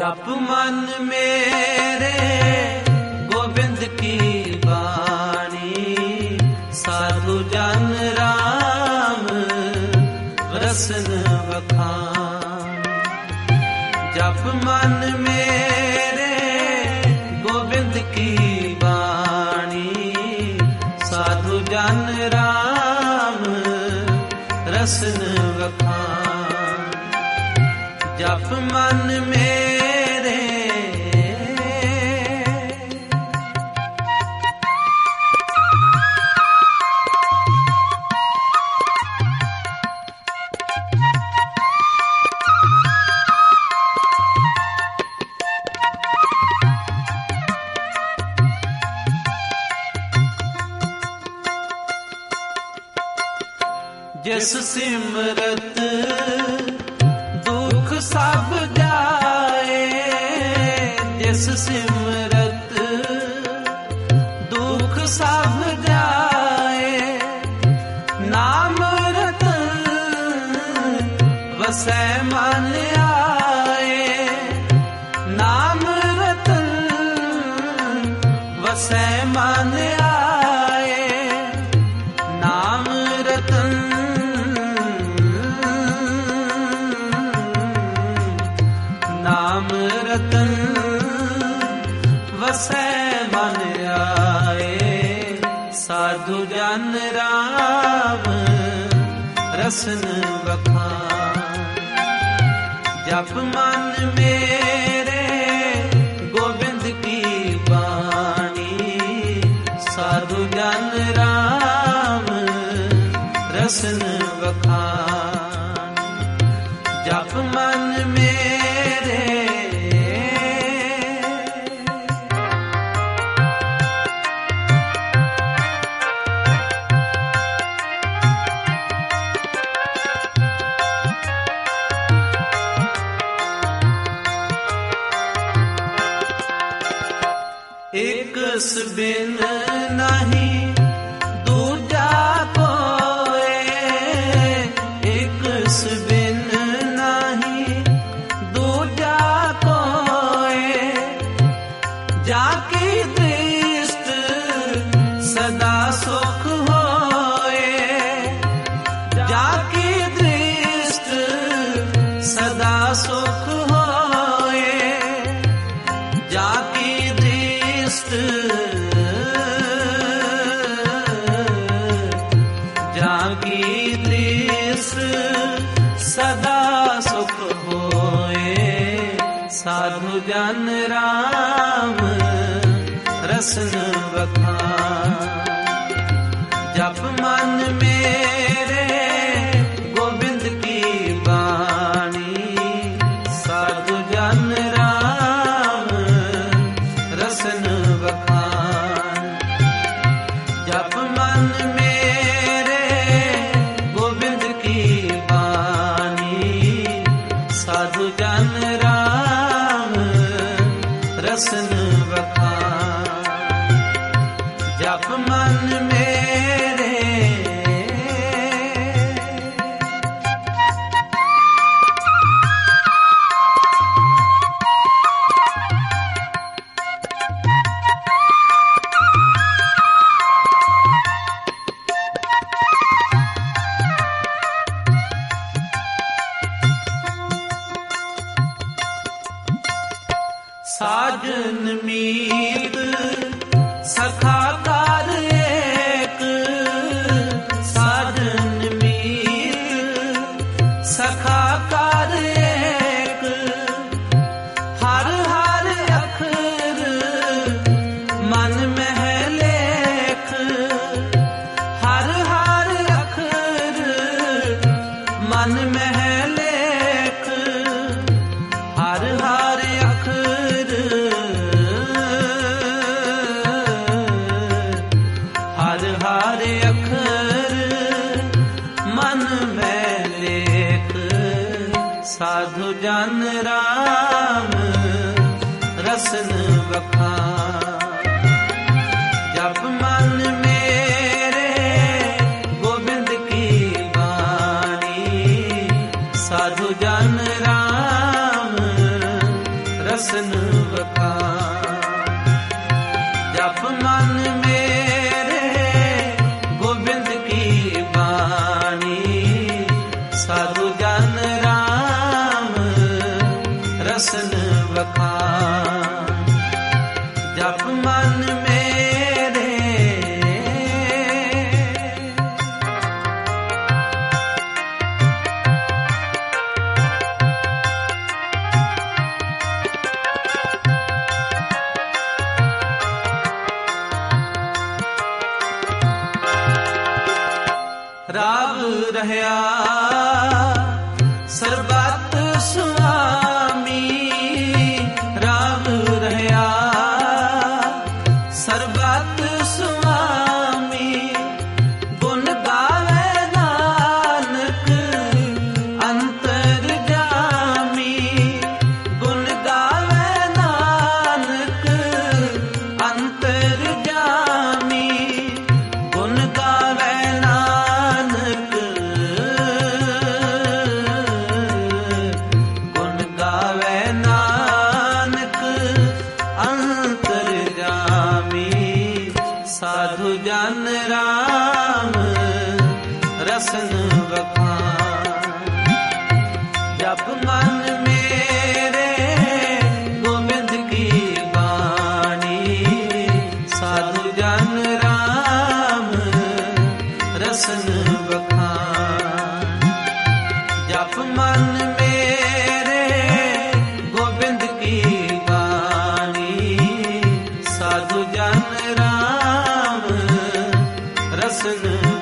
जप मन मेरे गोविंद की बाणी, साधु जन राम रसन बखान। जप मन मेरे गोविंद की बाणी, साधु जन राम रसन बखान। जप मन मेरे जिस सिमरत दुख सब जाए, जिस सिमरत दुख सब जाए। नाम रतन वसै मन आए, नाम रतन वसै मन आए। नाम रतन नाम रतन वसै मन आए। साधु जन राम रसन बखान। जप मन मेरे गोविंद की बाणी, साधु जन राम रसन बखान। जप मन मेरे एक बिन नहीं दूजा कोई, एक बिन नहीं दूजा कोई। जाकी दृष्टि सदा सुख होए, जाकी दृष्टि सदा सुख होए। जाकी जाकी दृष्टि सदा सुख होए। साधु जन राम रसन बखान। जप मन मेरे गोविंद की बाणी, साधु जन राम रसन बखान। जप मन मेरे गोविंद की बाणी, साधु जन राम रसन बखान। जप मन मेरे साजन मीत सखा कार एक, साजन मीत सखा कार एक। हर हर अखर मन में लेख, हर हर अखर मन में लेख। हर हर अखर हर हर अखर मन में लेख। साधु जन राम रसन बखान। जप मन मेरे गोविंद की बाणी, साधु जन राम रसन बखान। जप मन मेरे गोविंद की बानी, साधु जन राम रसन बखान। जप मन मेरे राव रहया सरबत सुआमी, राव रहया सरबत सुआमी। गुण गावे नानक अंतर जामी, गुण गावे नानक अंतर जामी। गुण गावे साधु जन राम रसन बखान। जप मन मेरे गोविंद की बानी, साधु जन राम रसन बखान। जप मन मेरे गोविंद की बानी, साधु जन राम रसन